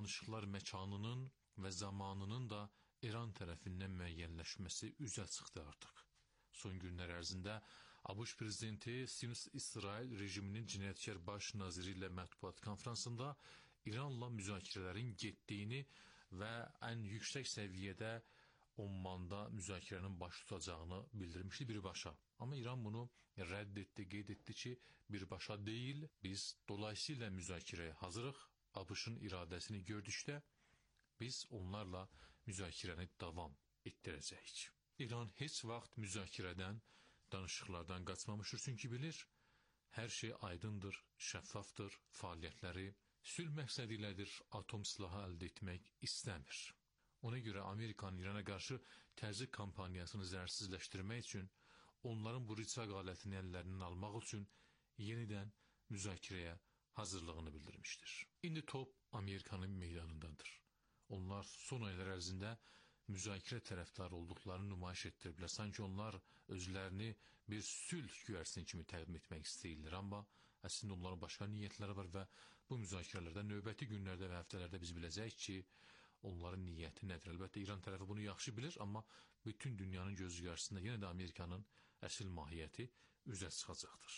danışıqlar məkanının və zamanının da İran tərəfindən müəyyənləşməsi üzə çıxdı artıq. Son günlər ərzində ABŞ prezidenti Siyonist-İsrail rejiminin cinayətkar baş naziri ilə mətbuat konfransında İranla müzakirələrin getdiyini və ən yüksək səviyyədə Ommanda müzakirənin baş tutacağını bildirmişdi birbaşa. Amma İran bunu rədd etdi, qeyd etdi ki, birbaşa deyil, biz dolayısıyla müzakirəyə hazırıq. ABŞ-ın iradəsini gördükdə biz onlarla müzakirəni davam etdirəcəyik. İran heç vaxt müzakirədən, danışıqlardan qaçmamışdır, çünki bilir, hər şey aydındır, şəffafdır, fəaliyyətləri sülh məqsədi ilədir, atom silahı əldə etmək istəmir. Ona görə Amerikanın İrana qarşı təzyiq kampaniyasını zərərsizləşdirmək üçün, onların bu rıçaq alətini əllərindən almaq üçün yenidən müzakirəyə hazırlığını bildirmişdir. İndi top Amerikanın meydanındadır. Onlar son aylar ərzində müzakirə tərəfdarı olduqlarını nümayiş etdiriblər. Sanki onlar özlərini bir sülh güvərsin kimi təqdim etmək istəyirlər. Amma əslində onların başqa niyyətləri var və bu müzakirələrdə növbəti günlərdə və həftələrdə biz biləcəyik ki, onların niyyəti nədir? Əlbəttə, İran tərəfi bunu yaxşı bilir, amma bütün dünyanın gözü qarşısında yenə də Amerikanın əsl mahiyyəti üzə çıxacaqdır.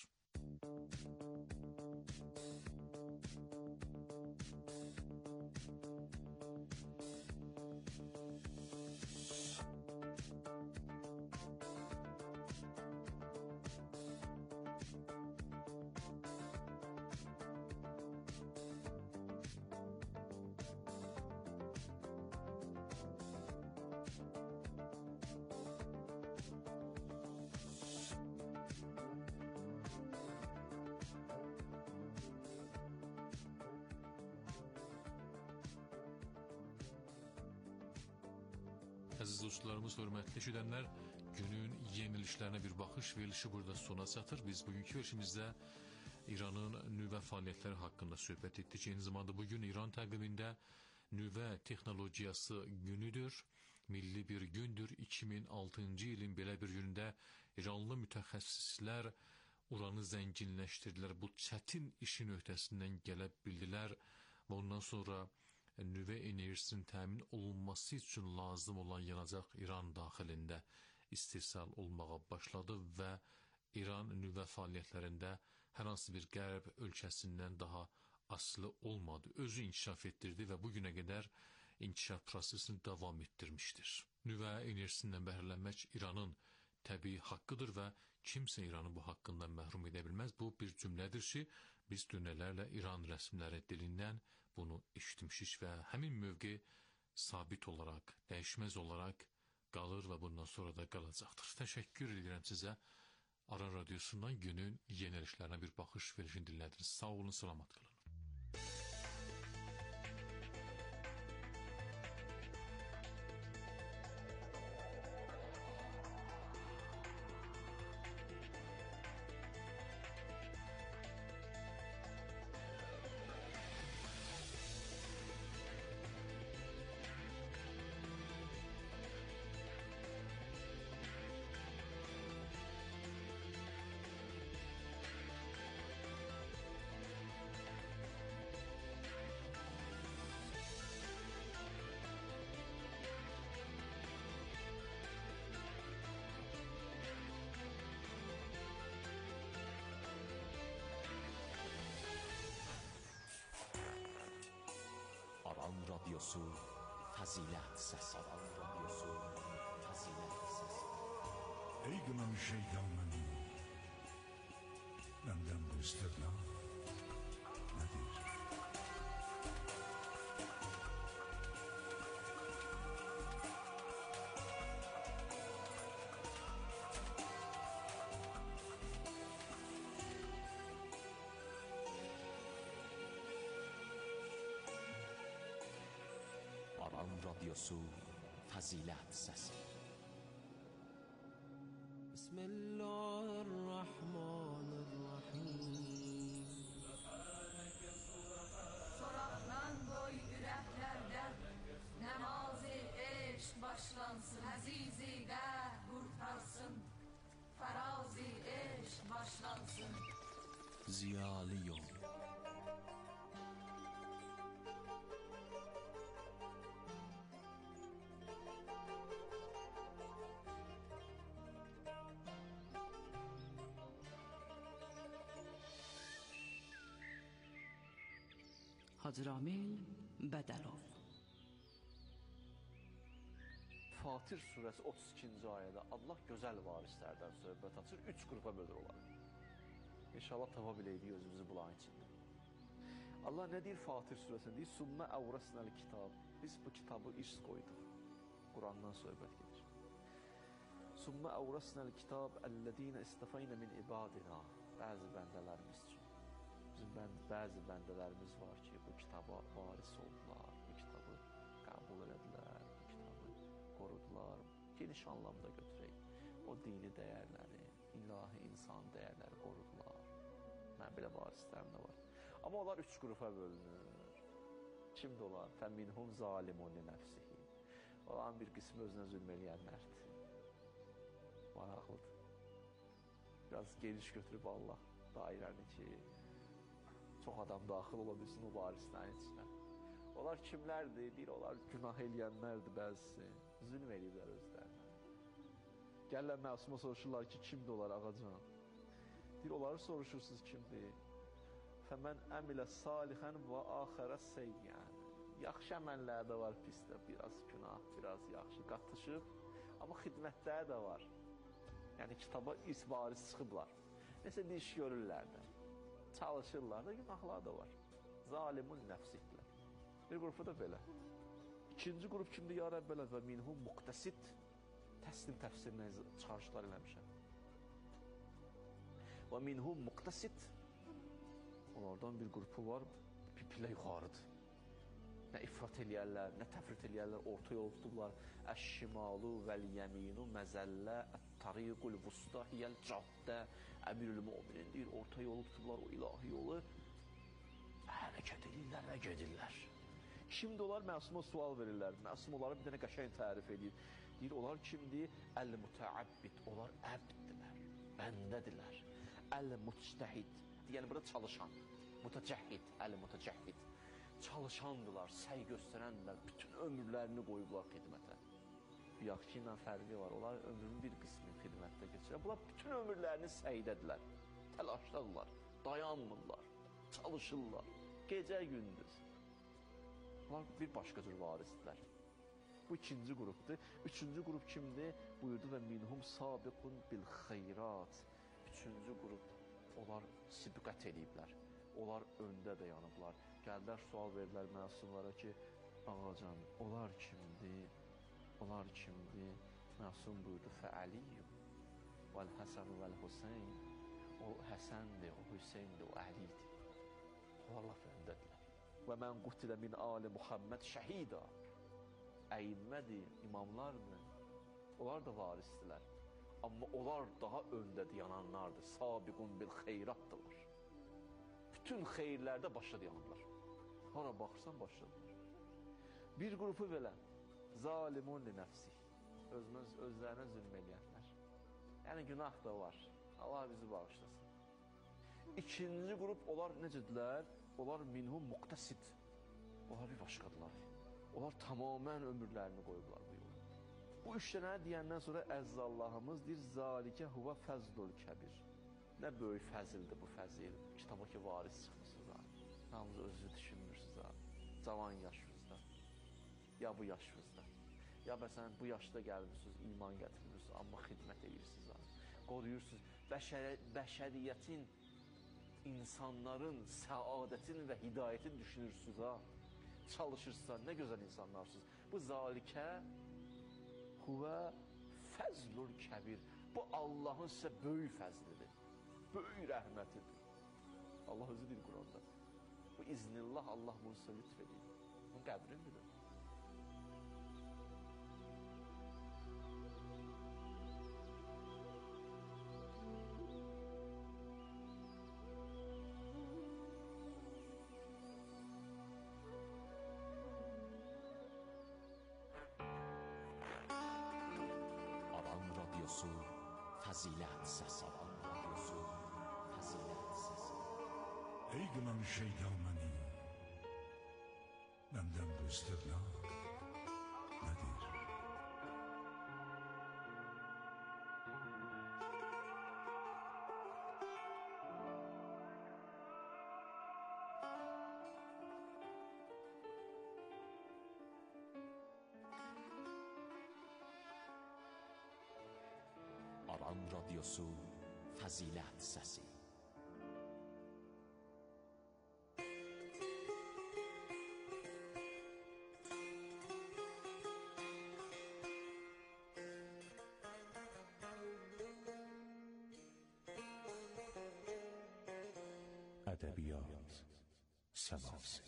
Əziz dostlarımız, hörmətli eşidənlər, günün yenilişlərinə bir baxış verilişi burada sona çatır. Biz bugünkü verilişimizdə İranın nüvə fəaliyyətləri haqqında söhbət etdik. Eyni zamanda bugün İran təqvimində nüvə texnologiyası günüdür. Milli bir gündür. 2006-cı ilin belə bir günündə İranlı mütəxəssislər uranı zənginləşdirdilər. Bu çətin işin öhdəsindən gələ bildilər və ondan sonra nüvə enerjisinin təmin olunması üçün lazım olan yanacaq İran daxilində istehsal olmağa başladı və İran nüvə fəaliyyətlərində hər hansı bir qərb ölkəsindən daha asılı olmadı. Özü inkişaf etdirdi və bugünə qədər inkişaf prosesini davam etdirmişdir. Nüvə enerjisindən bəhrələnmək İranın təbii haqqıdır və kimsə İranı bu haqqından məhrum edə bilməz. Bu bir cümlədir ki, biz dünələrlə İran rəsmiləri dilindən bunu eşitmişik və həmin mövqe sabit olaraq, dəyişməz olaraq qalır və bundan sonra da qalacaqdır. Təşəkkür edirəm sizə. Aran Radyosu'ndan günün yenilişlərinə bir baxış verişini dinlədiniz. Sağ olun, salamat qalın. Aran Radyosu Fazilet Sesi. Aran Radyosu Fazilet Sesi. Ey kınan şeytanın benden bu istirna nedir? Aran Radyosu Fazilet Sesi. Bismillahirrahmanirrahim. Soraqdan qoy ürəklərdən Nəmazi eşq başlansın. Əzizidə qurtarsın, fərazi eşq başlansın. Ziyalı yol. Hacı Ramil Bədəlov. Fatir surəsi 32-ci ayədə Allah gözəl varislərdən söhbət açır, 3 qrupa bölür onları. İnşallah tapa biləydik özümüzü bunların içində. Allah nə deyir Fatir surəsində? Deyir, Sümmə əvrəsnəl kitab. Biz bu kitabı irs qoyduq. Qurandan söhbət gedir. Sümmə əvrəsnəl kitab əllədinə istəfəynə min ibadina. Bəzi bəndələrimiz üçün. Bizim bəzi bəndələrimiz var ki, bu kitaba varis oldular, bu kitabı qəbul elədilər, bu kitabı qorudular. Geniş anlamda götürək. O dini dəyərləri, ilahi insan dəyərləri qorudular. Mən belə varislərim də var. Amma onlar 3 qrupa bölünür. Kimdir onlar? Fəminhum zalimun li nəfsihi. Onların bir qismi özünə zülm eləyənlərdir. Maraqlıdır. Biraz geniş götürüb Allah dairəni ki, çox adam daxil ola bilsin o varislərin içinə. Onlar kimlərdir? Deyir, onlar günah eləyənlərdir bəzisi. Zülm eləyirlər özlərinə. Gəlirlər məsuma soruşurlar ki, kimdir onlar ağacan? Deyir, onları soruşursunuz kimdir? Fəmən əmilə salihən və axərə seyyən. Yaxşı əməllər də var pisdə. Biraz günah, biraz yaxşı qatışıb. Amma xidmətləri də var. Yəni kitaba varis çıxıblar. Nəsə bir iş görürlər də. Çalışırlar da, günahlar da var. Zalimun nəfsiklər. Bir qrupu da belə. İkinci qrup kimdir? Ya Rəbbələ və minhum muqtəsid. Təslim təfsirinə çıxarışlar eləmişəm. Və minhum muqtəsid. Onlardan bir qrupu var, pipilə yuxarıdır. Nə ifrat eləyərlər, nə təfrit eləyərlər, orta yol tutublar. Əş-şimalu vəl-yəminu məzəllə, ət-tariqul vusta hiyəl caddə, əmirül müminin deyir, orta yolu tutublar, o ilahi yolu. Hərəkət edirlər və gedirlər. Kimdir onlar? Məsuma sual verirlər. Məsum onları bir dənə qəşəng tərif edir. Deyir, onlar kimdir? Əl-mütəəbbid, onlar əbddirlər, bəndədirlər. Əl-müctəhid, yəni burada çalışan. Mütəcəhhid, əl-mütəcəhhid. Çalışandılar, səy göstərəndirlər, bütün ömürlərini qoyublar xidmətə. Yaxşı ilə fərqi var, onlar ömrünün bir qismini xidmətdə keçirər. Bunlar bütün ömürlərini səydədirlər, təlaşdadırlar, dayanmırlar, çalışırlar, gecə gündüz. Bunlar bir başqa cür varisdirlər. Bu ikinci qrupdur. Üçüncü qrup kimdir? Buyurdu və minhum sabiqun bil xeyrat. Üçüncü qrup, onlar sibqət eləyiblər. Onlar öndə də yanıblar. Gəldilər, sual verdilər məsumlara ki, ağacan, onlar kimdir? Onlar kimdir? Məsum buyurdu, fəəliyyum, vəl-həsənu vəl-Hüseyn. O Həsəndir, o Hüseyndir, o Əlidir. Onlar laf öndədirlər. Və mən qutilə min ali Muhammed şəhida. Əyimmədir, imamlardır. Onlar da varisdirlər. Amma onlar daha öndədir, yananlardır. Sabiqun bil xeyratdırlar. Bütün xeyirlərdə başladı yanırlar. Hara baxırsan başladılar. Bir qrupu belə, zalimun li nəfsih. Özlərinə zülm eləyənlər. Yəni günah da var. Allah bizi bağışlasın. İkinci qrup, onlar necədirlər? Onlar minhum muqtəsid. Onlar bir başqadılar. Onlar tamamən ömürlərini qoyublar bu yola. Bu üç dənə deyəndən sonra Əzzallahımız deyir, zalikə huvə fəzlul kəbir. Nə böyük fəzildir bu fəzil. Kitaba ki, varis çıxmışsınız ha. Yalnız özünüzü düşünmürsünüz ha. Cavan yaşınızda. Ya bu yaşınızda. Ya məsələn, bu yaşda gəlmirsiniz, iman gətirmirsiniz, amma xidmət edirsiniz ha. Qoruyursunuz. Bəşəriyyətin, insanların səadətin və hidayətin düşünürsünüz ha. Çalışırsınız, nə gözəl insanlarsınız. Bu zalikə huvə fəzlul kəbir. Bu Allahın sizə böyük fəzlidir. Böyük rəhmətidir. Allah özü deyir Quranda. Bu iznillah Allah bunu sizə lütf edir. Bunun qəbrini bilir. Aran Radyosu Fəzilət Səsi. Aran Radyosu Fəzilət Səsi. Ey qınan şeytan məni, məndən bu istirna nədir? Avan Radyosu Fəzilət Səsi. Ədəbiyyat səması.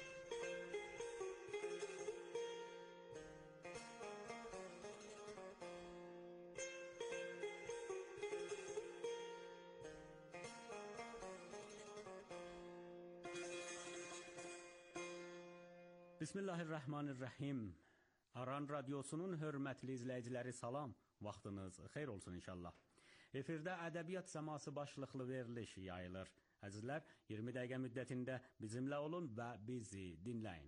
Bismillahirrahmanirrahim. Aran Radyosu'nun hörmətli izləyiciləri salam. Vaxtınız xeyir olsun inşallah. Efirdə ədəbiyyat səması başlıqlı veriliş yayılır. Əzizlər, 20 dəqiqə müddətində bizimlə olun və bizi dinləyin.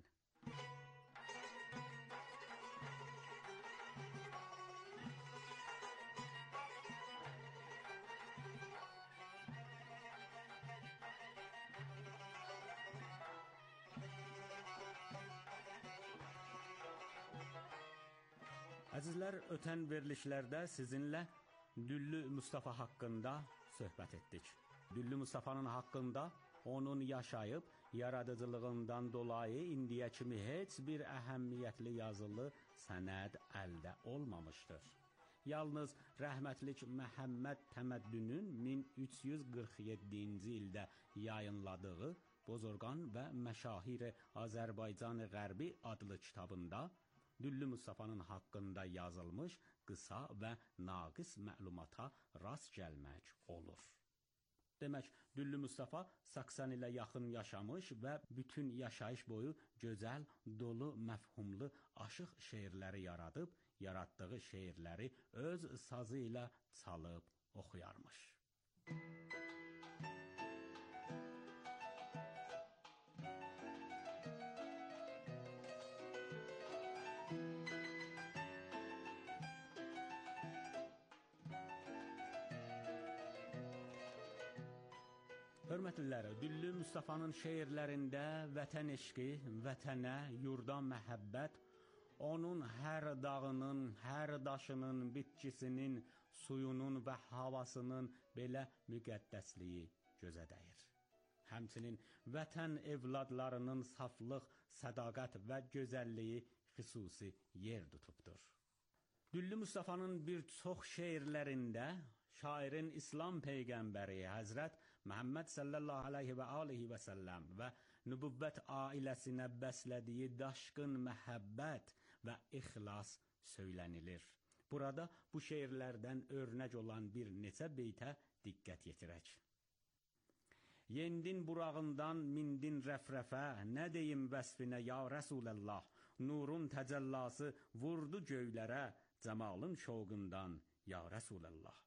Əzizlər, ötən verilişlərdə sizinlə Düllü Mustafa haqqında söhbət etdik. Düllü Mustafa'nın haqqında onun yaşayıb, yaradıcılığından dolayı indiyə kimi heç bir əhəmmiyyətli yazılı sənəd əldə olmamışdır. Yalnız rəhmətlik Məhəmməd Təməddünün 1347-ci ildə yayınladığı Bozorqan və Məşahir-i Azərbaycan Qərbi adlı kitabında Düllü Mustafa'nın haqqında yazılmış qısa və naqis məlumata rast gəlmək olur. Demək, Düllü Mustafa 80 ilə yaxın yaşamış və bütün yaşayış boyu gözəl, dolu, məfhumlu, aşıq şeirləri yaradıb, yaratdığı şeirləri öz sazı ilə çalıb oxuyarmış. Hörmətliləri, Düllü Mustafa'nın şeirlərində vətən eşqi, vətənə, yurda məhəbbət, onun hər dağının, hər daşının, bitkisinin, suyunun və havasının belə müqəddəsliyi gözə dəyir. Həmçinin vətən evladlarının saflıq, sədaqət və gözəlliyi xüsusi yer tutubdur. Düllü Mustafa'nın bir çox şeirlərində şairin İslam Peyğəmbəri Həzrət Məhəmməd sallallahu aleyhi və alihi və səlləm və nübüvvət ailəsinə bəslədiyi daşqın məhəbbət və ixlas söylənilir. Burada bu şeirlərdən örnək olan bir neçə beytə diqqət yetirək. Yendin burağından mindin rəfrəfə, nə deyim vəsfinə ya Rəsuləllah, nurun təcəllası vurdu göylərə, cəmalın şovqundan ya Rəsuləllah.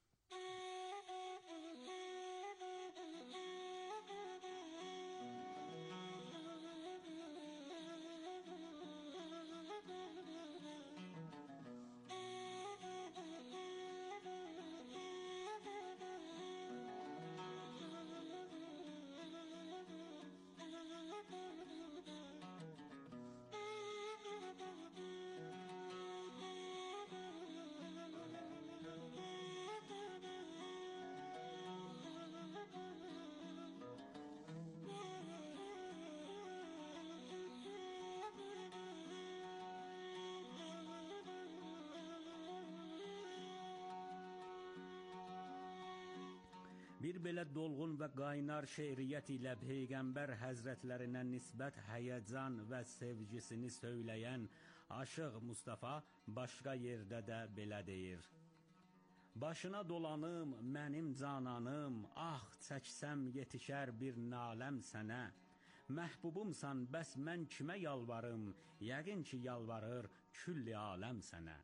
Bir belə dolğun və qaynar şeiriyyət ilə Peyğəmbər həzrətlərinə nisbət həyəcan və sevgisini söyləyən Aşıq Mustafa başqa yerdə də belə deyir. Başına dolanım, mənim cananım, ah çəksəm yetişər bir naləm sənə. Məhbubumsan, bəs mən kimə yalvarım, yəqin ki yalvarır külli aləm sənə.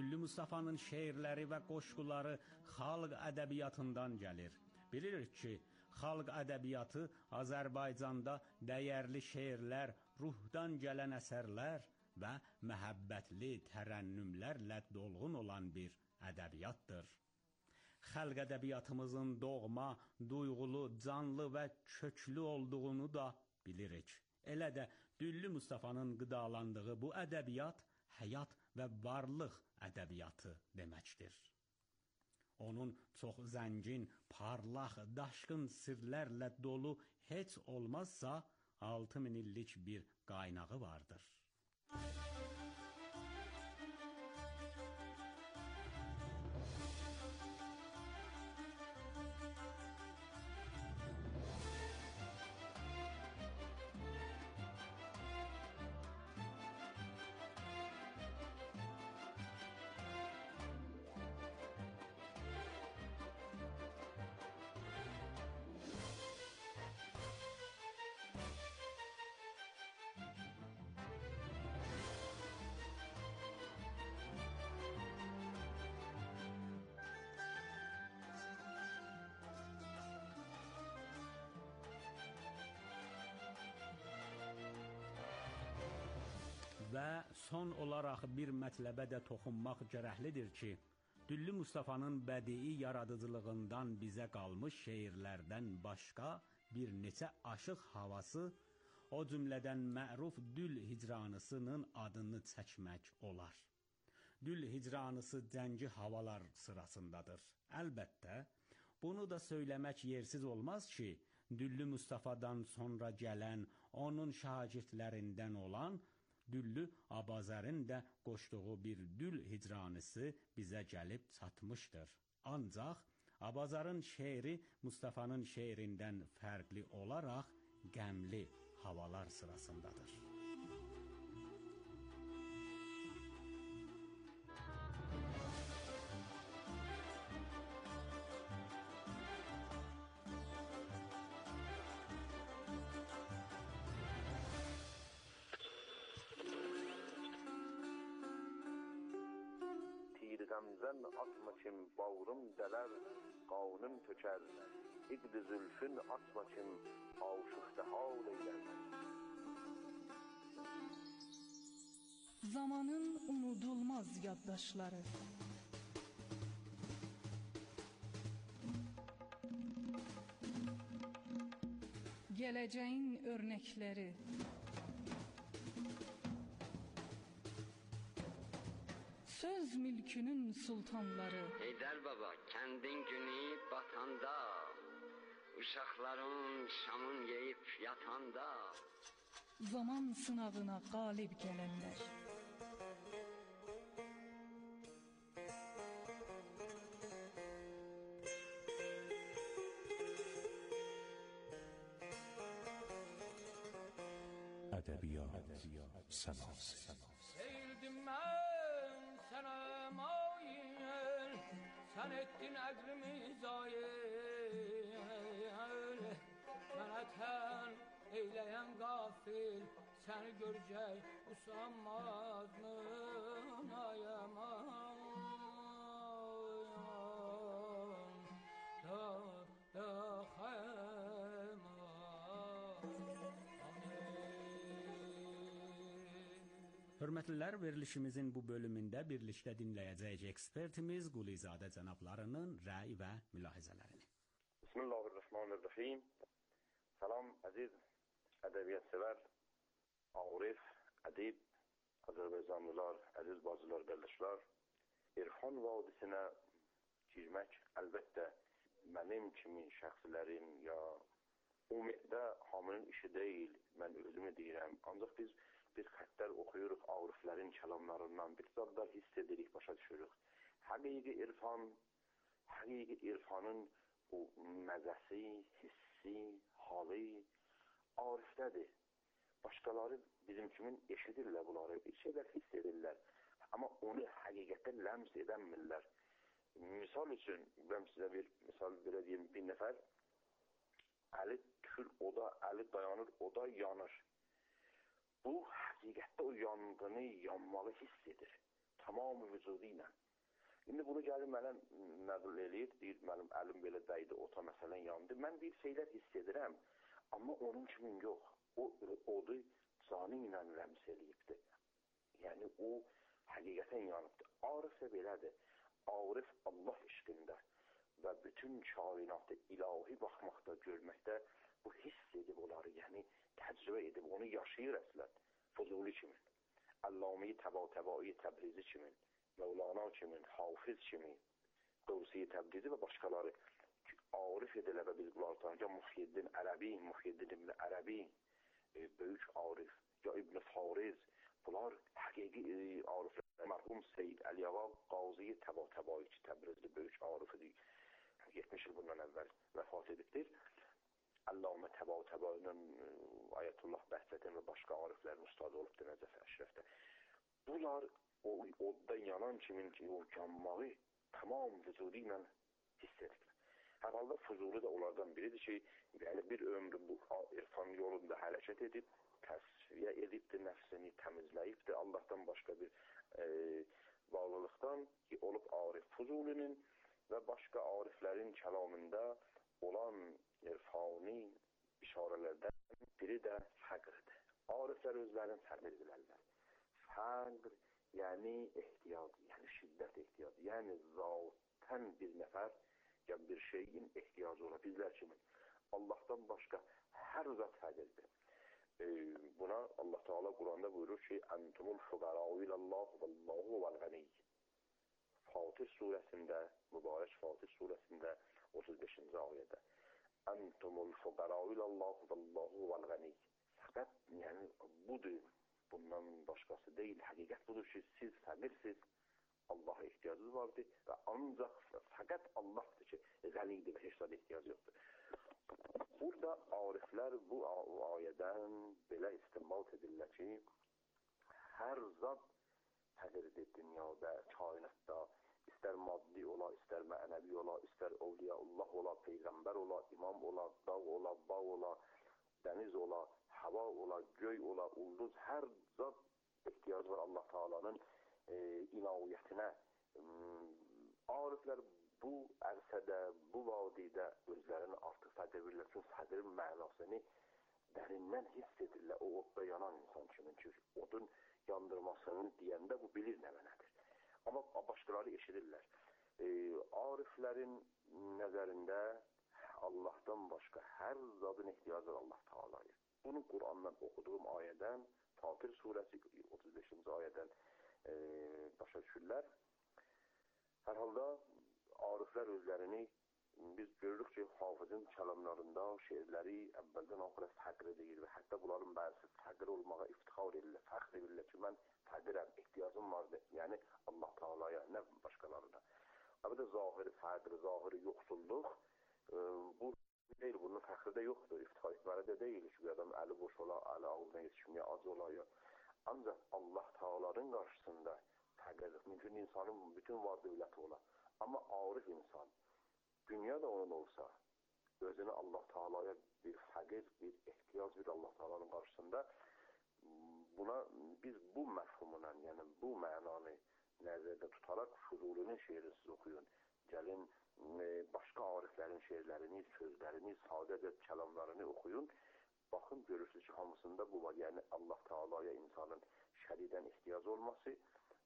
Düllü Mustafa'nın şeirləri və qoşquları xalq ədəbiyyatından gəlir. Bilirik ki, xalq ədəbiyyatı Azərbaycanda dəyərli şeirlər, ruhdan gələn əsərlər və məhəbbətli tərənnümlərlə dolğun olan bir ədəbiyyatdır. Xalq ədəbiyyatımızın doğma, duyğulu, canlı və köklü olduğunu da bilirik. Elə də Düllü Mustafa'nın qidalandığı bu ədəbiyyat həyat və varlıq ədəbiyyatı deməkdir. Onun çox zəngin, parlaq, daşqın sirlərlə dolu heç olmazsa 6000 illik bir qaynağı vardır. Və son olaraq bir mətləbə də toxunmaq gərəklidir ki, Düllü Mustafa'nın bədii yaradıcılığından bizə qalmış şeirlərdən başqa bir neçə aşıq havası, o cümlədən məruf Dül Hicranısının adını çəkmək olar. Dül Hicranısı cəngi havalar sırasındadır. Əlbəttə, bunu da söyləmək yersiz olmaz ki, Düllü Mustafa'dan sonra gələn, onun şagirdlərindən olan Düllü Abazərin də qoşduğu bir Dül Hicranısı bizə gəlib çatmışdır. Ancaq Abazarın şeiri Mustafa'nın şeirindən fərqli olaraq qəmli havalar sırasındadır. Gamzən atma kim bağrım dələr, qanım tökər. İqd-i zülfün atma kim aşıqda hal eylər. Zamanın unudulmaz yaddaşları. Gələcəyin örnəkləri. Söz mülkünün sultanları. Heydər baba, kəndin günü batanda, uşaqların şamın yeyib yatanda, zaman sınavına qalib gələnlər. Ədəbiyyat səması. Eğildim mən sənə mail, sən etdin əqlimi zayil. Mənə tən eyləyən qafil, səni görəcək usanmaz mı nayaman. Hörmətlilər, verilişimizin bu bölümündə birlikdə dinləyəcəyik ekspertimiz Qulizadə cənablarının rəy və mülahizələrini. Bismillahirrahmanirrahim. Salam əziz ədəbiyyat sevər, arif, ədib, Azərbaycanlılar, əziz bacılar, qardaşlar. İrfan vadisinə girmək əlbəttə mənim kimi şəxslərin ya ümumiyyətlə hamının işi deyil, mən özümü deyirəm. Ancaq biz bir xəttlər oxuyuruq, ariflərin kəlamlarından bir zadlar hiss edirik, başa düşürük. Həqiqi irfanın bu məzəsi, hissi, halı arifdədir. Başqaları bizim kimin eşidirlər bunları, bir şeylər hiss edirlər. Amma onu həqiqətən ləms edəmirlər. Misal üçün, mən sizə bir misal belə deyim, bir nəfər əli tükür oda, əli dayanır, oda yanır. Bu, həqiqətdə o yangını, yanmağı hiss edir. tamam vücudu ilə. İndi bunu gəlir mənə nəql eləyir, deyir, mənim əlim belə dəydi, ota məsələn yandı. Mən bir şeylər hiss edirəm, amma onun kimin yox. O odu canı ilə rəms eləyibdir. Yəni, o həqiqətən yanıbdır. Arif də belədir. Arif Allah eşqində və bütün kainatı ilahi baxmaqda, görməkdə bu hiss edib onları, yəni təcrübə edib, onu yaşayır əslən. Fuzuli kimin, Əlləmi Təbai Təbrizi kimin, Mevlana kimin, Hafiz kimin, Qavsi Təbrizi və başqaları arif edilə və biz bunları tanıyacaq. Muhyiddin Ərəbi, Muhyiddin İbn Ərəbi, böyük arif, ya İbn Fariz, bunlar həqiqi ariflər. Mərhum Seyyid Əliyağa Qazi Təbai Təbrizli böyük arifidir. 70 il bundan əvvəl vəfat edibdir. Əlləmi Təbainin Ayətullah Bəhcətin və başqa ariflərin ustadı olubdur Nəcəf Əşrəfdə. Bunlar oddan yanan kimin ki, o yanmağı tamam vücudu ilə hiss edirlər. Hər halda Fuzuli də onlardan biridir ki, yəni bir ömrü bu irfan yolunda hərəkət edib, təsfiyə edibdir, nəfsini təmizləyibdir Allahdan başqa bir bağlılıqdan ki, olub arif. Fuzulinin və başqa ariflərin kəlamında olan irfani işarələrdən biri də fəqrdir. Ariflər özlərini fəqr edilərlər. Fəqr, yəni ehtiyac, yəni şiddət ehtiyacı, yəni zatən bir nəfər ya bir şeyin ehtiyacı ola. Bizlər kimin? Allahdan başqa hər zat fəqirdir. Buna Allah Teala Quranda buyurur ki, Entumul fuqarau ilallah vallahu vel-ganiy. Fatih surəsində, mübarək Fatih surəsində 35-ci ayədə. Entumul fuqarau ilallah vallahu vel-ganiy. Fəqət, yəni budur, bundan başqası deyil. Həqiqət budur ki, siz fəqirsiz, Allaha ehtiyacınız vardır və ancaq fəqət Allahdır ki, qənidir və heç zada ehtiyac yoxdur. Burada ariflər bu ayədən belə istinbat edirlər ki, hər zat fəqirdir dünyada, kainatda, istər maddi ola, istər mənəvi ola, istər Evliyaullah ola, Peyğəmbər ola, imam ola, dağ ola, bağ ola, dəniz ola, hava ola, göy ola, ulduz, hər zat ehtiyac var Allah Teala'nın inaviyyətinə. Ariflər bu ərsədə, bu vadidə özlərini artıq fəqir bilirlər. Çünki fəqirin mənasını dərindən hiss edirlər. O odda yanan insan kimin ki, odun yandırmasını deyəndə bu bilir nə mənədir. Amma başqaları eşidirlər. Ariflərin nəzərində Allahdan başqa hər zadın ehtiyacı var Allah Teala'ya. Bunu Qurandan oxuduğum ayədən, Fatir surəsi 35-ci ayədən başa düşürlər. Hər halda ariflər özlərini biz görürük ki, Hafizin kəlamlarında şeirləri əvvəldən axıra fəqr edir və hətta bunların bərisi fəqr olmağa iftixar edirlər. Fəxr edirlər ki, mən fəqirəm, ehtiyacım vardır. Yəni Allah Teala'ya, nə başqalarına. Əbədə zahiri fəqr, zahiri yoxsulluq bu deyil, bunun fəxri də yoxdur. İftixar etməli də deyil ki, bir adam əli boş ola, əli ağzına yetişməyə ac ola. Ancaq Allah Teala'nın qarşısında fəqirlik, mümkün insanın bütün var dövləti ola. Amma arif insan, dünya da onun olsa, özünü Allah Teala'ya bir fəqir, bir ehtiyac bir Allah Teala'nın qarşısında, buna biz bu məfhumuna, yəni bu mənanı nəzərdə tutaraq Fuzulinin şeirini siz oxuyun. Gəlin, başqa ariflərin şeirlərini, sözlərini, sadəcə kəlamlarını oxuyun. Baxın, görürsünüz ki, hamısında bu var. Yəni, Allah Teala'ya insanın şəridən ehtiyac olması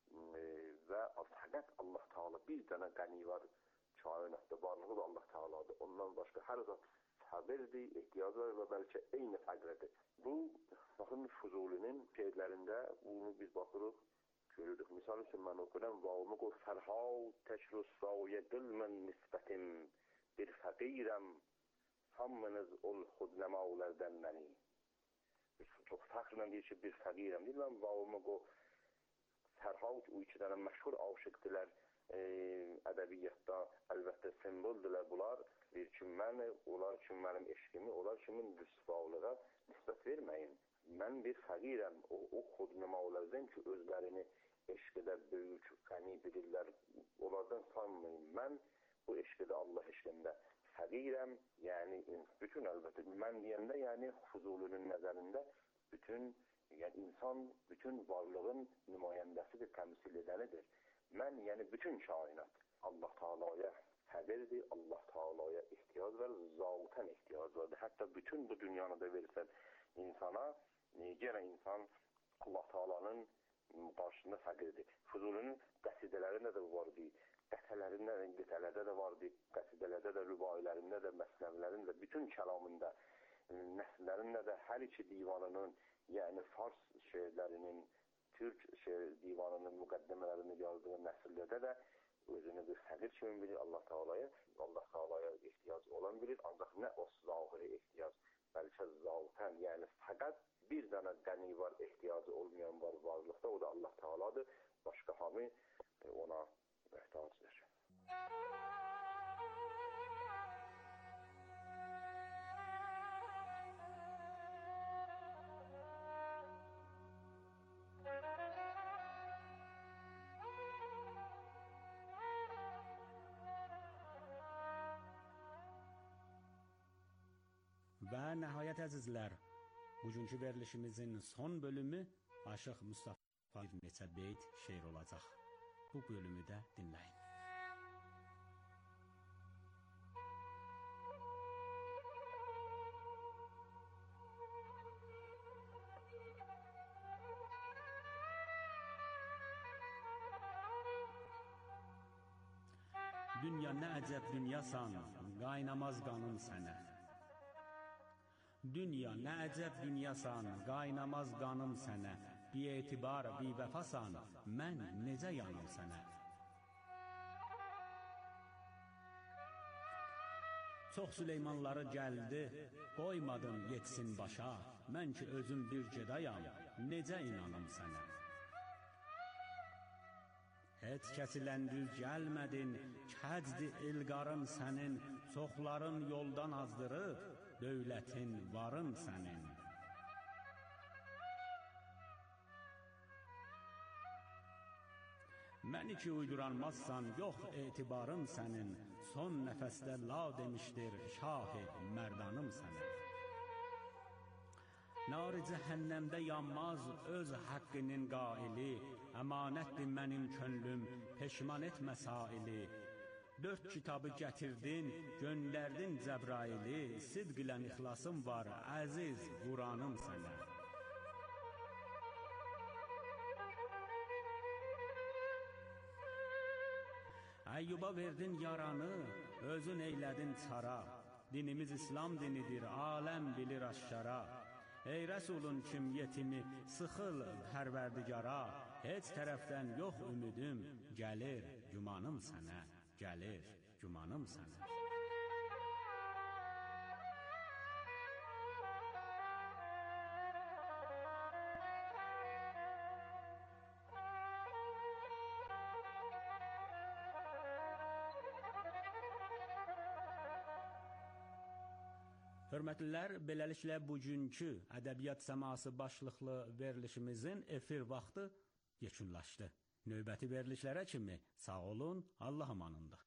və fəqət Allah Teala bir dənə qəni var, kainatda varlığı da Allah Teala'dır. Ondan başqa hər zat fəqirdir, ehtiyac var və bəlkə eyni fəqirdir. Bu, baxın, Fuzulinin şeirlərində bunu biz baxırıq, görürük. Misal üçün, mən oxuram, vavımı qo fərhav təşrusraya qılmən nisbətim, bir fəqirəm, hamınız ol xudnəmavlərdən məni. Çox fəxrlə deyir ki, bir fəqirəm. Deyir, mən vavımı qo Fərhav, o iki dənə məşhur aşıqdilər ədəbiyyatda, əlbəttə simboldilər bunlar. Deyir ki, onlar kimi mənim eşqimi, onlar kimin rüsvalığa nisbət verməyin. Mən bir fəqirəm, o xudnəmavlərdən ki, özlərini eşqidə böyük, qəni bilirlər, onlardan sanmayın. Mən bu eşqidə, Allah eşqində fəqirəm, yəni bütün əlbəttə, mən deyəndə, yəni Fuzulinin nəzərində bütün Yəni insan bütün varlığın nümayəndəsidir, təmsil edənidir. Mən, yəni bütün kainat Allah Taala'ya hədirdir, Allah Taala'ya ehtiyac var, zatən ehtiyac vardır. Hətta bütün bu dünyanı da versən insana, yenə insan Allah Taala'nın qarşısında fəqirdir. Füzulinin qəsidələrində də vardı, qətələrdə də vardı, qəsidələrdə də, rübailərində də, məsnəvilərində də, bütün kəlamında, nəsrlərində də, hər iki divanının, yəni Fars şeirlərinin, Türk şeir divanının müqəddimələrini yazdığı nəsrlərdə də özünü bir fəqir kimi bilir Allah Taala'ya ehtiyac olan bilir, ancaq nə o zahiri ehtiyac, bəlkə zatən, yəni fəqət bir dənə qəni var, ehtiyacı olmayan var varlıqda, o da Allah Taala'dır, başqa hamı ona möhtacdır. Və nəhayət əzizlər, bugünkü verilişimizin son bölümü Aşıq Mustafa bir neçə beyt şeir olacaq. Bu bölümü də dinləyin. Dünya nə əcəb dünyasan, qaynamaz qanım sənə. Dünya nə əcəb dünyasan, qaynamaz qanım sənə. Bi-etibar, bi-vəfasan, mən necə yanım sənə. Çox Süleymanları gəldi, qoymadım yetsin başa. Mən ki özüm bir gedayam, necə inanım sənə. Heç kəsilən düz gəlmədin, kəcdi ilqarın sənin. Çoxların yoldan azdırıb, dövlətin varın sənin. Məni ki uyduranmazsan, yox etibarın sənin. Son nəfəsdə la demişdir, şah-ı mərdanım sənin. Nar-ı cəhənnəmdə yanmaz öz haqqının qaili. Əmanətdir mənim könlüm, peşman etmə saili. 4 kitabı gətirdin, göndərdin Cəbraili. Sidq ilə ixlasım var, əziz Quranım sənə. Əyyuba verdin yaranı, özün eylədin çara. Dinimiz İslam dinidir, aləm bilir aşkara. Ey Rəsulun kim yetimi, sıxıl pərverdigara. Heç tərəfdən yox ümidim, gəlir gümanım sənə. Gəlir gümanım sənə. Hörmətlilər, beləliklə bugünkü ədəbiyyat səması başlıqlı verilişimizin efir vaxtı yekunlaşdı. Növbəti verilişlərə kimi sağ olun, Allah amanında.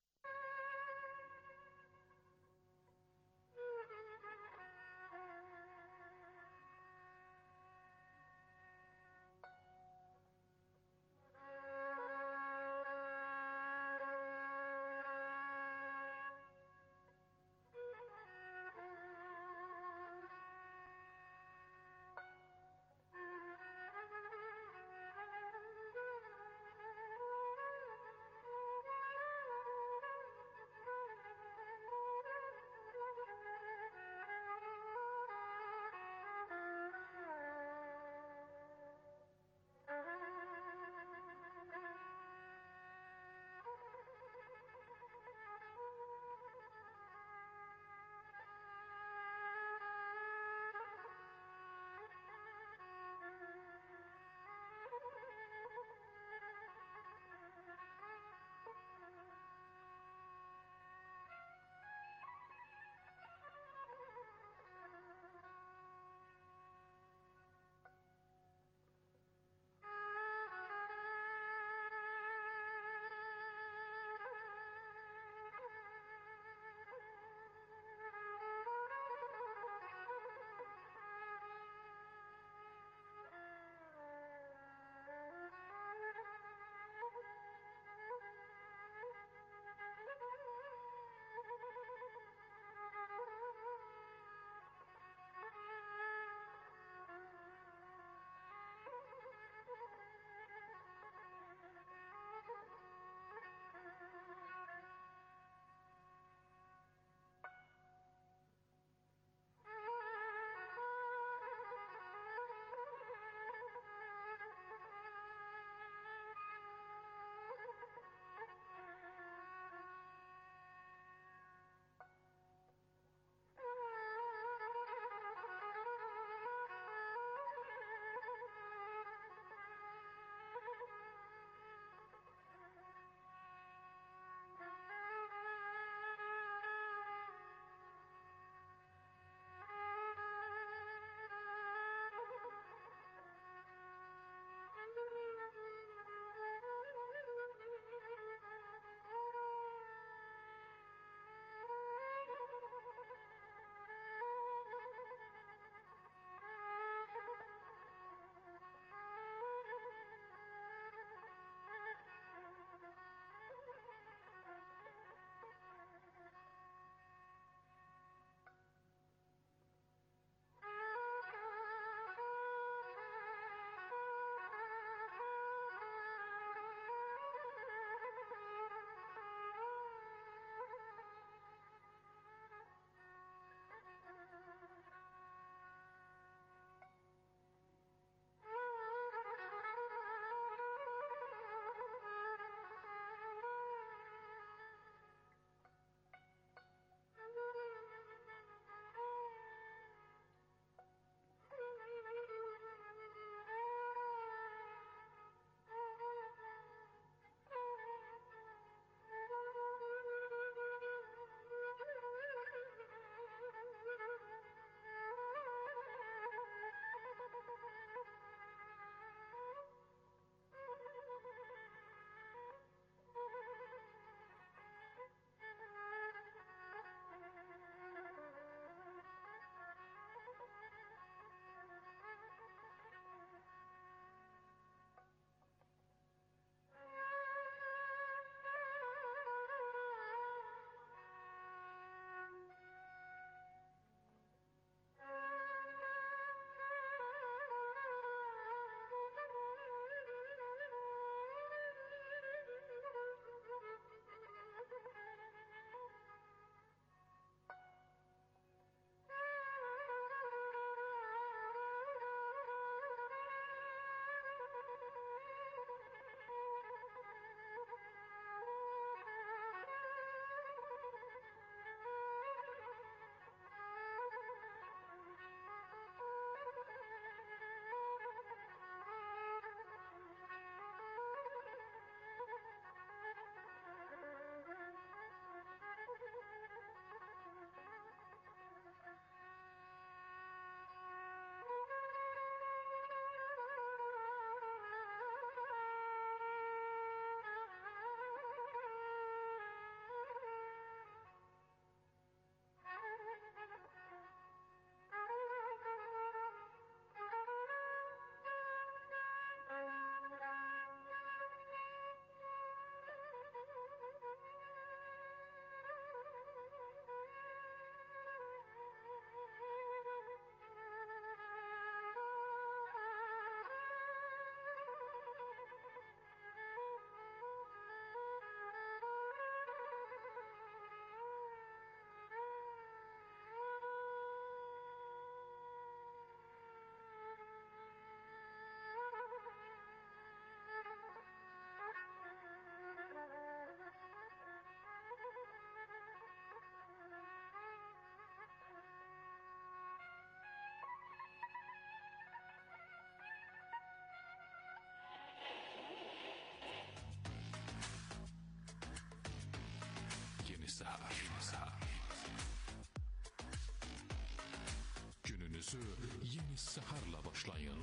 gününüzü yeni seherle başlayın.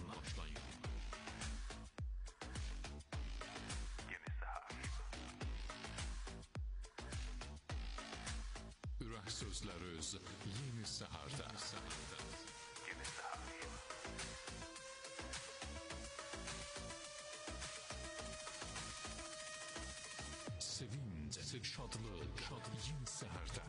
Yeni seher. Ürək sözləriniz yeni seherde. Yeni seher. Sevinç, şadlık, yeni seherde.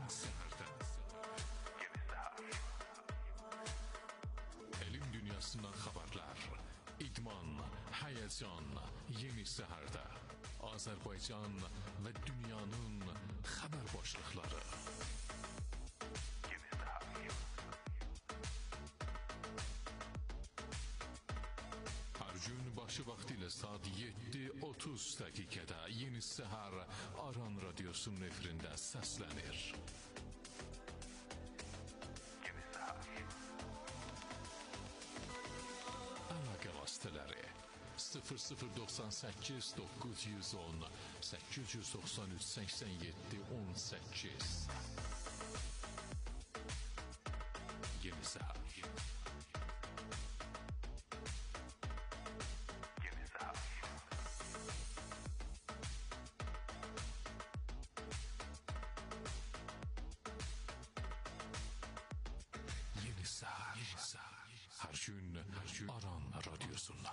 Elm dünyasından xəbərlər, idman, həyəcan, yeni səhərdə. Azərbaycan və dünyanın xəbər başlıqları. Yeni səhər. Hər gün başı vaxtı ilə saat 7:30 dəqiqədə Yeni Səhər Aran Radiosunun efirində səslənir. Vasitələri 0098 910 893 87 18. Yeni Səhər. Yeni Səhər. Yeni Səhər. Hər gün Aran Radiosu'nda.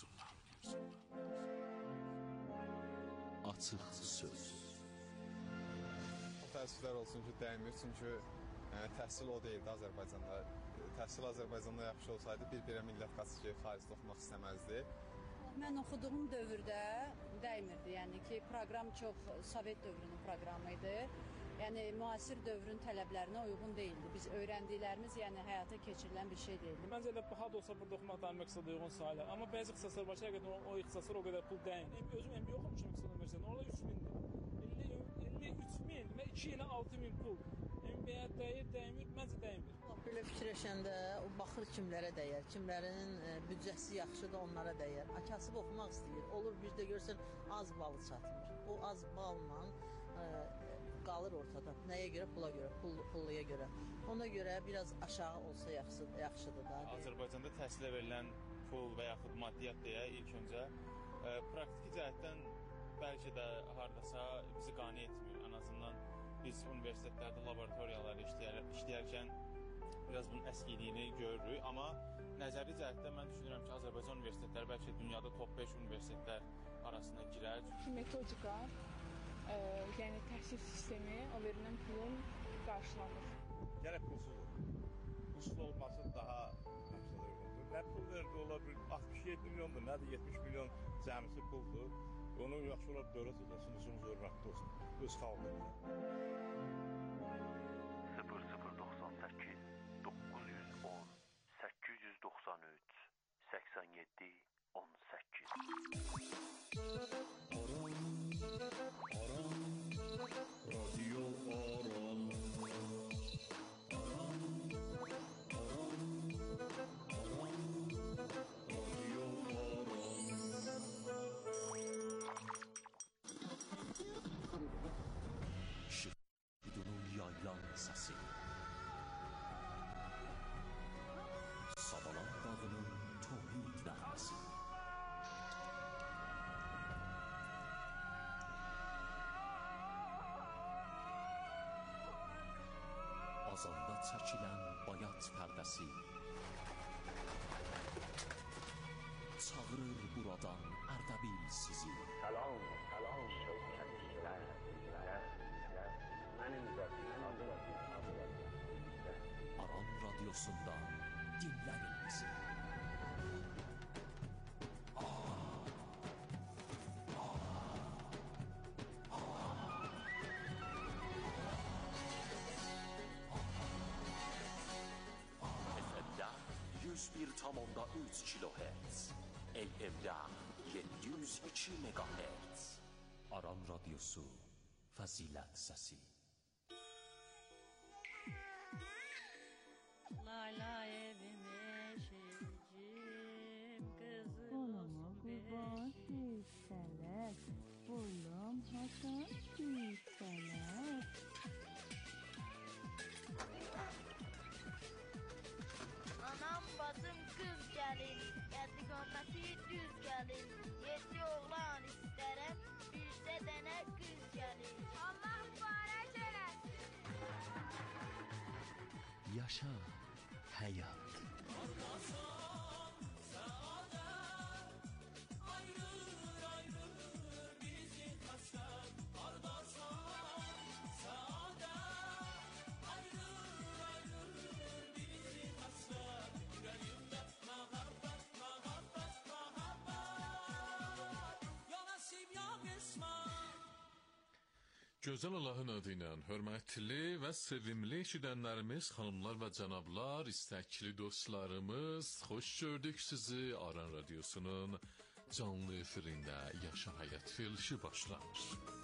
Açıq söz. Təəssüflər olsun ki, dəymir, çünki təhsil o deyildi Azərbaycanda. Təhsil Azərbaycanda yaxşı olsaydı, bir millət qaçı ki, xaricdə oxumaq istəməzdi. Mən oxuduğum dövrdə dəymirdi, yəni ki, proqram çox Sovet dövrünün proqramı idi. Yəni müasir dövrün tələblərinə uyğun deyildi. Biz öyrəndiklərimiz, yəni həyata keçirilən bir şey deyildi. Məncə elə baha da olsa burada oxumaq da məqsədə uyğun sayılır. Amma bəzi ixtisaslar var ki, həqiqətən o ixtisaslar o qədər pul dəymir. Özüm MBA oxumuşam İqtisad Universitetində. Orada 3000-dir. 3000 və 2 ilə 6000 pul. MBA dəyir, dəymir, məncə dəymir. Belə fikirləşəndə o baxır kimlərə dəyər, kimlərin büdcəsi yaxşıdır, onlara dəyər. Kasıb oxumaq istəyir. Olur bir də görsən az balı çatmır. O az balla qalır ortada. Nəyə görə? Pula görə, pulluya görə. Ona görə biraz aşağı olsa yaxşıdır da. Azərbaycanda təhsilə verilən pul və yaxud maddiyyat deyə ilk öncə praktiki cəhətdən bəlkə də hardasa bizi qane etmir. Ən azından biz universitetlərdə laboratoriyalarda işləyərkən biraz bunun əskiliyini görürük. Amma nəzəri cəhətdən mən düşünürəm ki, Azərbaycan universitetləri bəlkə dünyada top 5 universitetlər arasına girər. Metodika, yəni təhsil sistemi o verilən pulun qarşılanır. Gərək pulsuzdur. Pulsuz olması daha məqsədə uyğundur. Nə pul verdi ola bir 67 milyondur, nədir 70 milyon cəmisi puldur. Onu yaxşı olar dövlət ödəsin, uzun hörmətli olsun öz xalqında. 0098 910 893 87 18. رادیو آرام رادیو Şidunun yaylan səsi, Savalan dağının tohid nəğməsi, Azanda çəkilən bayat pərdəsi çağırır buradan Ərdəbil sizi. Salam şövkətliklər, mənim zəfim adı. Aran Radyosu'ndan dinləyin bizi. FM'də 101,3 kHz, LM'də 702 MHz. Aran Radyosu, Fəzilət Səsi. Layla evime şecim kızım Olama kurban gitseler, oğlum Hasan gitseler. Ana gəlir. 7 oğlan istərəm, bircə dənə qız gəlir. Allah mübarək eləsin. Yaşa həyat. Gözəl Allahın adı ilə hörmətli və sevimli eşidənlərimiz, xanımlar və cənablar, istəkli dostlarımız, xoş gördük sizi. Aran Radiosunun canlı efirində Yaşa Həyat verilişi başlanır.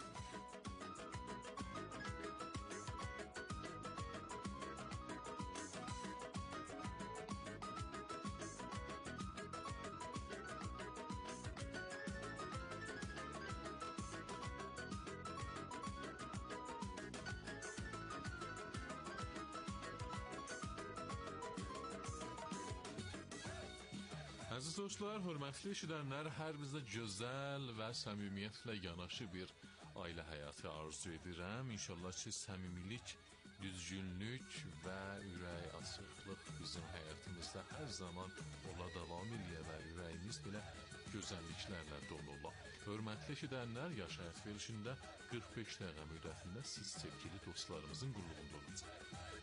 Əziz dostlar, hörmətli eşidənlər, hər bizdə gözəl və səmimiyyətlə yanaşı bir ailə həyatı arzu edirəm. İnşallah ki, səmimilik, düzgünlük və ürək açıqlıq bizim həyatımızda hər zaman ola davam edir və ürəyimiz belə gözəlliklərlə dolu ola. Hörmətli eşidənlər, Yaşa Həyat verilişində 45 dəqiqə müddətində siz sevgili dostlarımızın qulluğunda olacaq.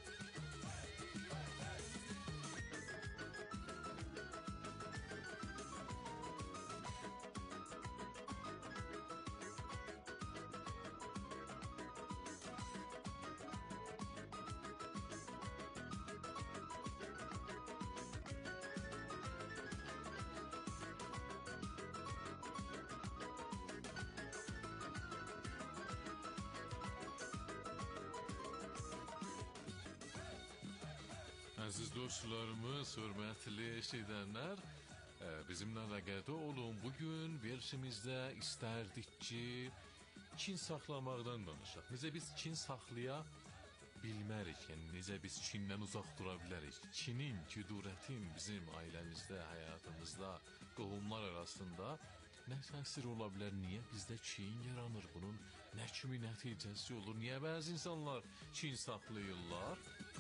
Əziz dostlarımız, hörmətli eşidənlər, bizimlə əlaqədə olun. Bugün verilişimizdə istərdik ki, kin saxlamaqdan danışaq. Necə biz kin saxlaya bilmərik, yəni necə biz kindən uzaq dura bilərik. Kinin, küdurətin bizim ailəmizdə, həyatımızda, qohumlar arasında nə təsir ola bilər, niyə bizdə kin yaranır, bunun nə kimi nəticəsi olur, niyə bəzi insanlar kin saxlayırlar?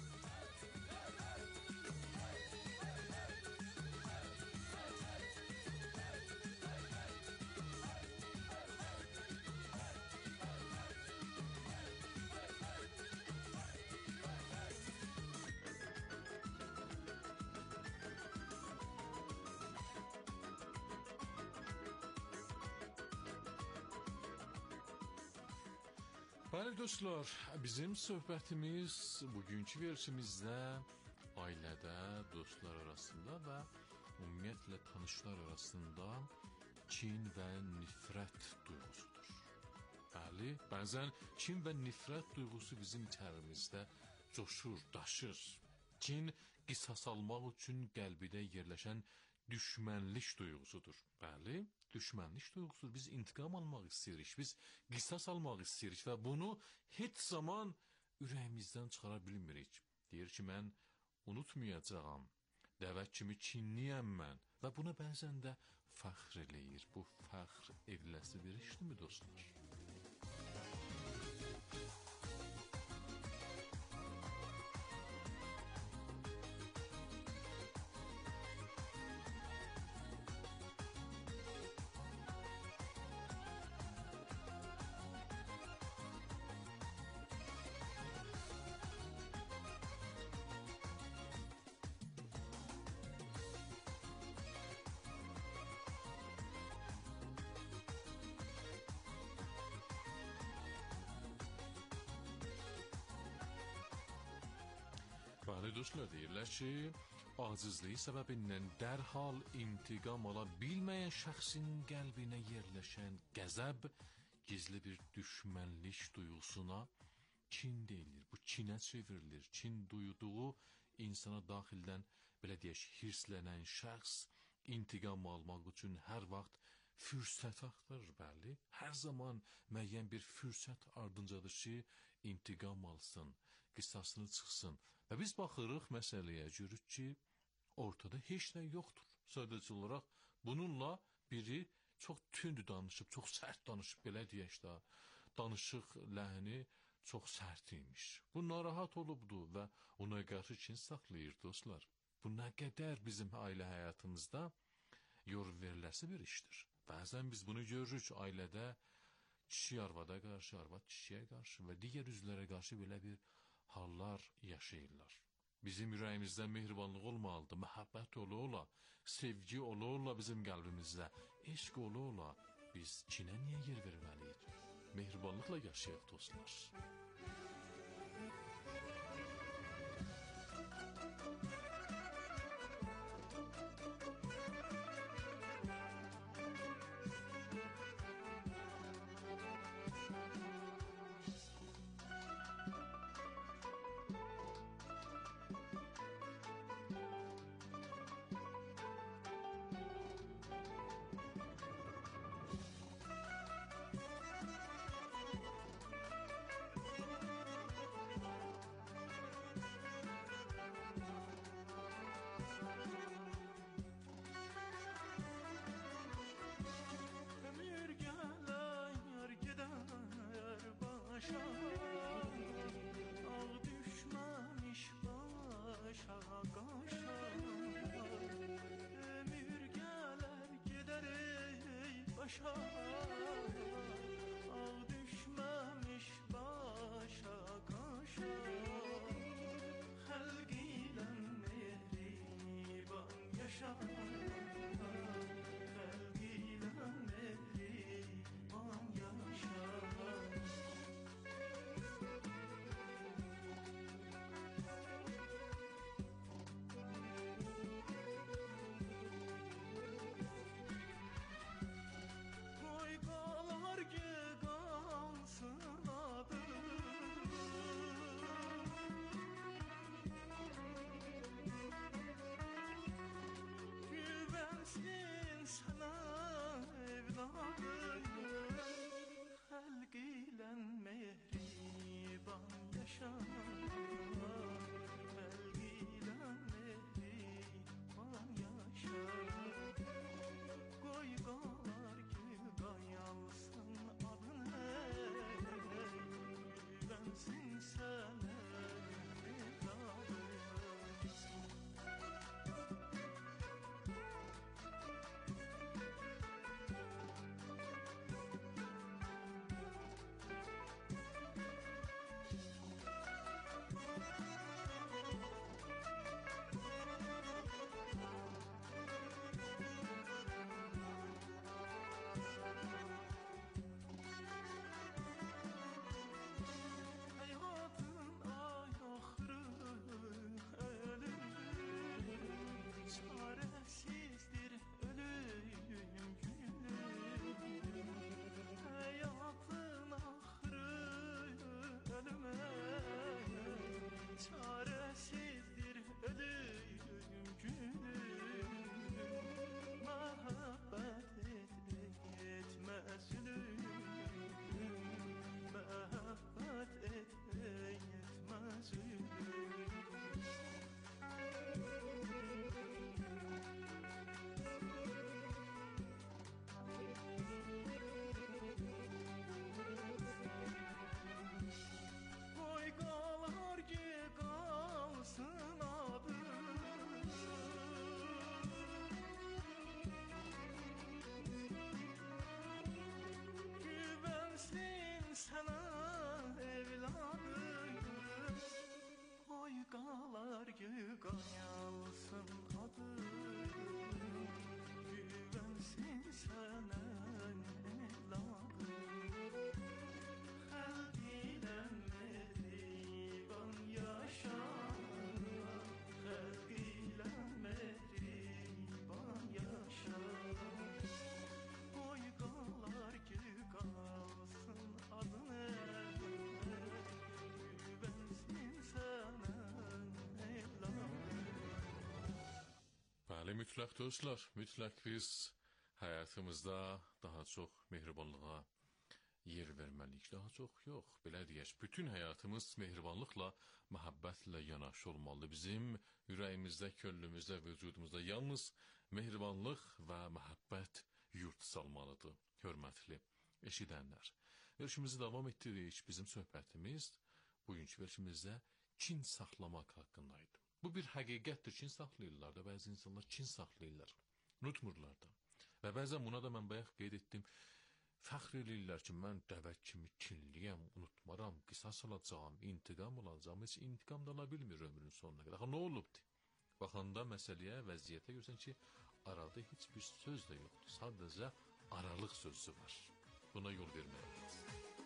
Bəli dostlar, bizim söhbətimiz bugünkü verilişimizdə ailədə, dostlar arasında və ümumiyyətlə tanışlar arasında kin və nifrət duyğusudur. Bəli, bəzən kin və nifrət duyğusu bizim içərimizdə coşur, daşır. Kin qisas almaq üçün qəlbidə yerləşən düşmənlik duyğusudur. Bəli, düşmənlik duyğusudur. Biz intiqam almaq istəyirik, biz qisas almaq istəyirik və bunu heç zaman ürəyimizdən çıxara bilmirik. Deyir ki, mən unutmayacağam, dəvət kimi kinliyəm mən və buna bəzən də fəxr eləyir. Bu fəxr ediləsi bir işdirmi dostlar? Bəli dostlar, deyirlər ki, acizliyi səbəbindən dərhal intiqam ala bilməyən şəxsin qəlbinə yerləşən qəzəb gizli bir düşmənlik duyğusuna kin deyilir. Bu kinə çevrilir. Kin duyduğu insana daxildən, belə deyək, hirslənən şəxs intiqam almaq üçün hər vaxt fürsət axtarır, bəli. Hər zaman müəyyən bir fürsət ardıncadır ki, intiqam alsın, qisasını çıxsın. Və biz baxırıq məsələyə, görürük ki, ortada heç nə yoxdur. Sadəcə olaraq bununla biri çox tünd danışıb, çox sərt danışıb, belə deyək də, danışıq ləhni çox sərt imiş. Bu narahat olubdu və ona qarşı kin saxlayır dostlar. Bu nə qədər bizim ailə həyatımızda yor veriləsi bir işdir. Bəzən biz bunu görürük ailədə, kişi arvada qarşı, arvad kişiyə qarşı və digər üzvlərə qarşı belə bir hallar yaşayırlar. Bizim ürəyimizdə mehribanlıq olmalıdır, məhəbbət ola, sevgi ola bizim qəlbimizdə, eşq ola. Biz kinə niyə yer verməliyik? Mehribanlıqla yaşayaq dostlar. Bəli, mütləq dostlar, mütləq biz həyatımızda daha çox mehribanlığa yer verməliyik. Daha çox yox, belə deyək, bütün həyatımız mehribanlıqla, məhəbbətlə yanaşı olmalı. Bizim ürəyimizdə, könlümüzdə, vücudumuzda yalnız mehribanlıq və məhəbbət yurt salmalıdır, hörmətli eşidənlər. Verilişimizi davam etdiririk. Bizim söhbətimiz bugünkü verilişimizdə kin saxlamaq haqqındaydı. Bu bir həqiqətdir, kin saxlayırlar da, bəzi insanlar kin saxlayırlar, unutmurlar da. Və bəzən buna da mən bayaq qeyd etdim, fəxr edirlər ki, mən dəvə kimi kinliyəm, unutmaram, qisas alacağım, intiqam alacağım, heç intiqam da ala bilmir ömrünün sonuna qədər. Nə olubdur? Baxanda məsələyə, vəziyyətə görsən ki, arada heç bir söz də yoxdur, sadəcə aralıq sözü var. Buna yol verməyəliyiz.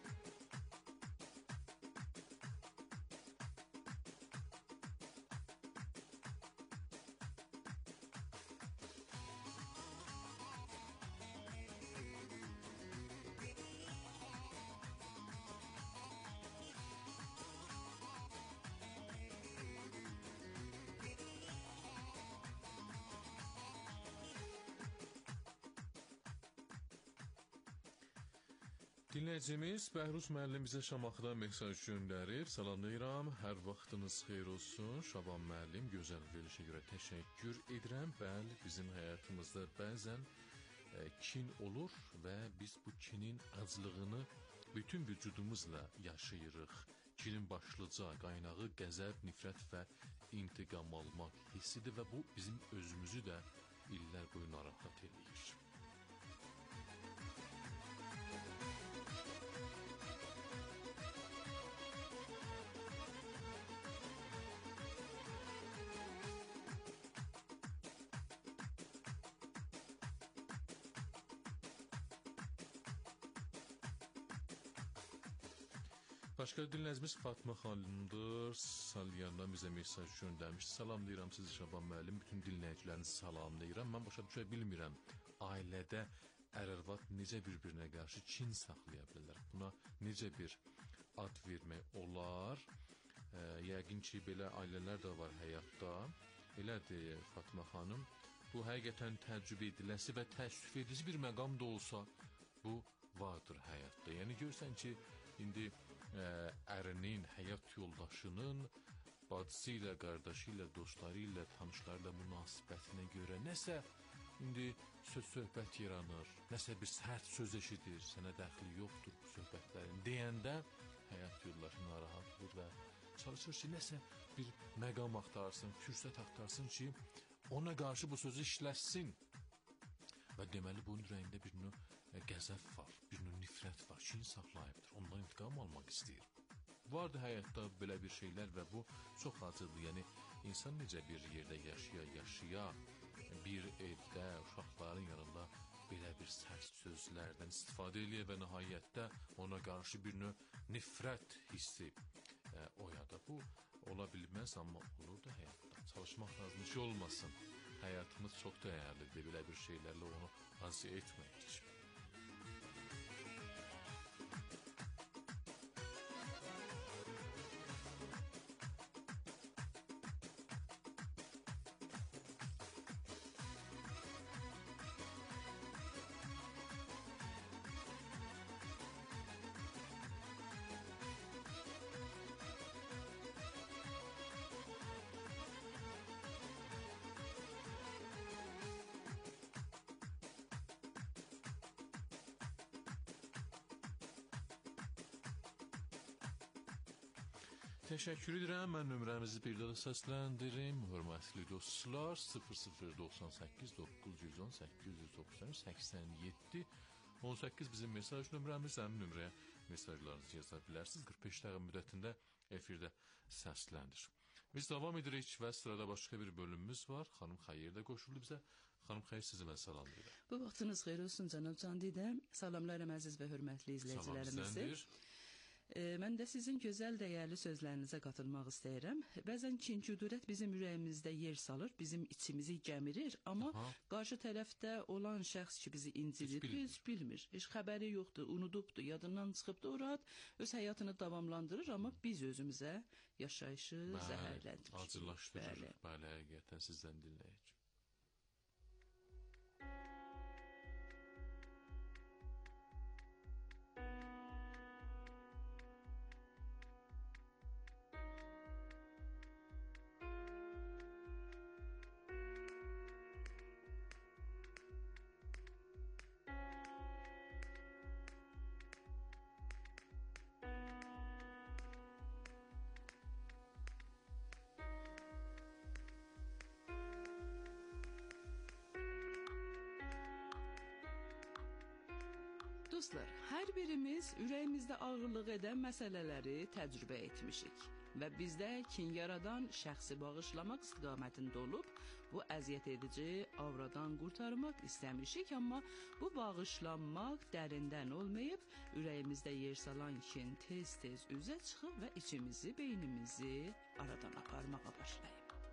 Dinləyicimiz Bəhruz müəllim bizə Şamaxıdan mesaj göndərib. Salamlayıram, hər vaxtınız xeyir olsun. Şaban müəllim, gözəl verilişə görə təşəkkür edirəm. Bəli, bizim həyatımızda bəzən kin olur və biz bu kinin aclığını bütün vücudumuzla yaşayırıq. Kinin başlıca qaynağı qəzəb, nifrət və intiqam almaq hissidir və bu bizim özümüzü də illər boyu narahat edir. Başqa dinləyicimiz Fatma xanımdır. Salyandan bizə mesaj göndərmiş. Salamlayıram sizi Şaban müəllim, bütün dinləyicilərinizi salamlayıram. Mən başa düşə bilmirəm, ailədə ər-arvad necə bir-birinə qarşı kin saxlaya bilirlər? Buna necə bir ad vermək olar? Yəqin ki, belə ailələr də var həyatda. Elədir Fatma xanım. Bu həqiqətən təcrübə ediləsi və təəssüf edici bir məqam da olsa, bu vardır həyatda. Yəni görsən ki, indi ərinin, həyat yoldaşının bacısı ilə, qardaşı ilə, dostları ilə, tanışlarla münasibətinə görə nəsə indi söz-söhbət yaranır, nəsə bir sərt söz eşidir, sənə dəxli yoxdur bu söhbətlərin deyəndə həyat yoldaşı narahat olur və çalışır ki, nəsə bir məqam axtarsın, fürsət axtarsın ki, ona qarşı bu sözü işləsin və deməli bunun ürəyində bir növ qəzəb var, bir növ nifrət var, kin saxlayıbdır, ondan intiqam almaq istəyir. Vardır həyatda belə bir şeylər və bu çox acıdır. Yəni, insan necə bir yerdə yaşaya, bir evdə, uşaqların yanında belə bir sərt sözlərdən istifadə edir və nəhayətdə ona qarşı bir növ nifrət hissi oyada. Bu ola bilməz, amma olur da həyatda. Çalışmaq lazım ki, olmasın. Həyatımız çox dəyərlidir, belə bir şeylərlə onu azı etmək üçün. Təşəkkür edirəm. Mən nömrəmizi bir daha səsləndirim. Hörmətli dostlar, 0098 918 893 87 18 bizim mesaj nömrəmiz. Həmin nömrəyə mesajlarınızı yaza bilərsiniz. 45 dəqiqə müddətində efirdə səsləndir. Biz davam edirik və sırada başqa bir bölümümüz var. Xanım Xeyir də qoşuldu bizə. Xanım Xeyir, sizi mən salamlayıram. Bu vaxtınız xeyir olsun cənab Candidəm. Salamlarım əziz və hörmətli izləyicilərimizi. Mən də sizin gözəl, dəyərli sözlərinizə qatılmaq istəyirəm. Bəzən kin-küdurət bizim ürəyimizdə yer salır, bizim içimizi gəmirir, amma qarşı tərəfdə olan şəxs ki, bizi incidir, heç bilmir, heç xəbəri yoxdur, unudubdur, yadından çıxıbdır, o rahat öz həyatını davamlandırır, amma biz özümüzə yaşayışı zəhərləndirir. Acılaşdırır, bəli, həqiqətən sizdən dinləyək. Dostlar, hər birimiz ürəyimizdə ağırlıq edən məsələləri təcrübə etmişik və bizdə kin yaradan şəxsi bağışlamaq istiqamətində olub, bu əziyyət edici avradan qurtarmaq istəmişik, amma bu bağışlanmaq dərindən olmayıb, ürəyimizdə yer salan kin tez-tez üzə çıxıb və içimizi, beynimizi aradan aparmağa başlayıb.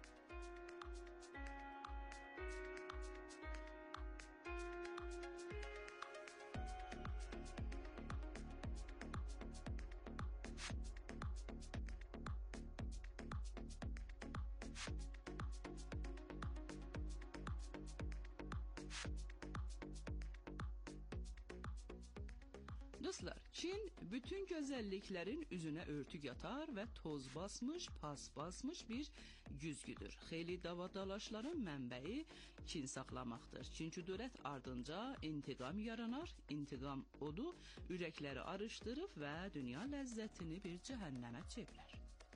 Dostlar, kin bütün gözəlliklərin üzünə örtük yatar və toz basmış, pas basmış bir güzgüdür. Xeyli davadalaşların mənbəyi kin saxlamaqdır. Kin-küdurət ardınca intiqam yaranar, intiqam odu ürəkləri arışdırıb və dünya ləzzətini bir cəhənnəmə çevirər.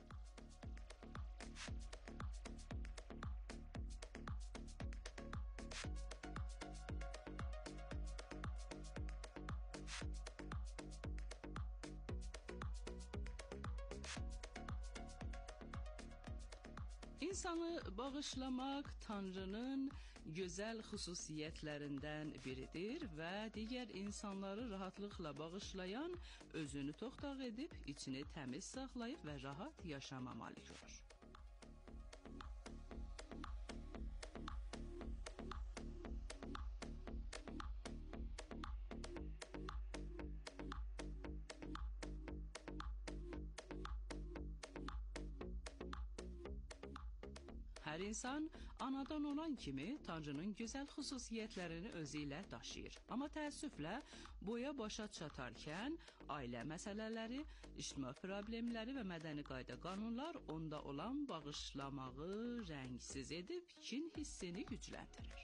İnsanı bağışlamaq Tanrının gözəl xüsusiyyətlərindən biridir və digər insanları rahatlıqla bağışlayan özünü toxtaq edib, içini təmiz saxlayıb və rahat yaşama malik olur. Hər insan anadan olan kimi Tanrının gözəl xüsusiyyətlərini özü ilə daşıyır. Amma təəssüflə boya başa çatarkən ailə məsələləri, ictimai problemləri və mədəni qayda qanunlar onda olan bağışlamağı rəngsiz edib kin hissini gücləndirir.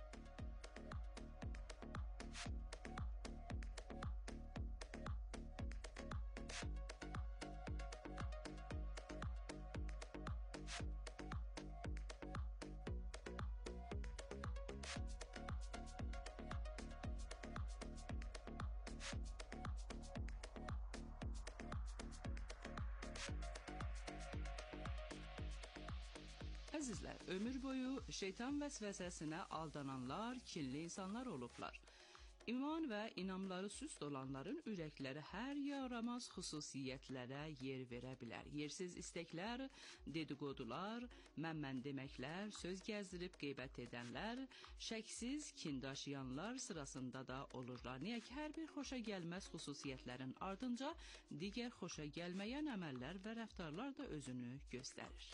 Əzizlər, ömür boyu şeytan vəsvəsəsinə aldananlar kinli insanlar olublar. İman və inamları süst olanların ürəkləri hər yaramaz xüsusiyyətlərə yer verə bilər. Yersiz istəklər, dedikodular, mən deməklər, söz gəzdirib qeybət edənlər, şəksiz kin daşıyanlar sırasında da olurlar. Niyə ki, hər bir xoşa gəlməz xüsusiyyətlərin ardınca digər xoşa gəlməyən əməllər və rəftarlar da özünü göstərir.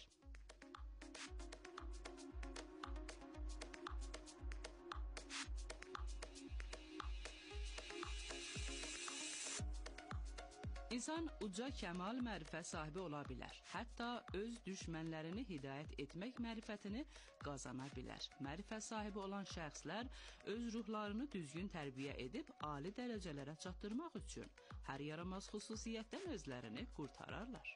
İnsan uca kəmal mərifət sahibi ola bilər. Hətta öz düşmənlərini hidayət etmək mərifətini qazana bilər. Mərifət sahibi olan şəxslər öz ruhlarını düzgün tərbiyə edib ali dərəcələrə çatdırmaq üçün hər yaramaz xüsusiyyətdən özlərini qurtararlar.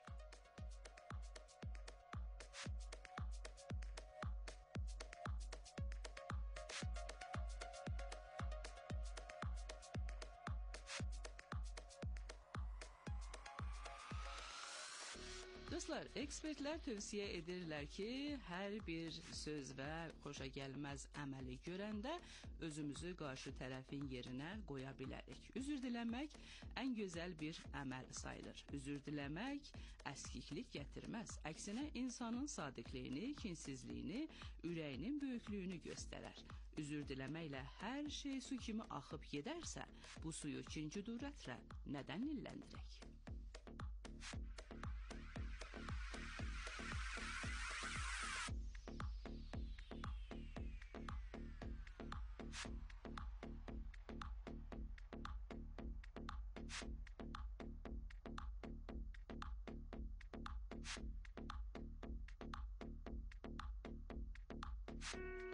Dostlar, ekspertlər tövsiyə edirlər ki, hər bir söz və xoşa gəlməz əməli görəndə özümüzü qarşı tərəfin yerinə qoya bilərik. Üzr diləmək ən gözəl bir əməl sayılır. Üzr diləmək əskiklik gətirməz. Əksinə insanın sadiqliyini, kinsizliyini, ürəyinin böyüklüyünü göstərər. Üzr diləməklə hər şey su kimi axıb gedərsə, bu suyu kin-küdurətlə nədən lilləndirək?